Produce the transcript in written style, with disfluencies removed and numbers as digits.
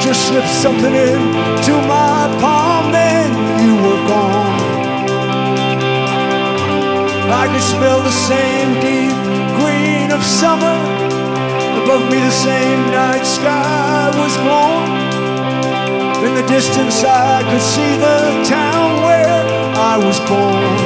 just slipped something into my palm, then you were gone. I could smell the same deep green of summer. Above me the same night sky was glowing. In the distance I could see the town where I was born.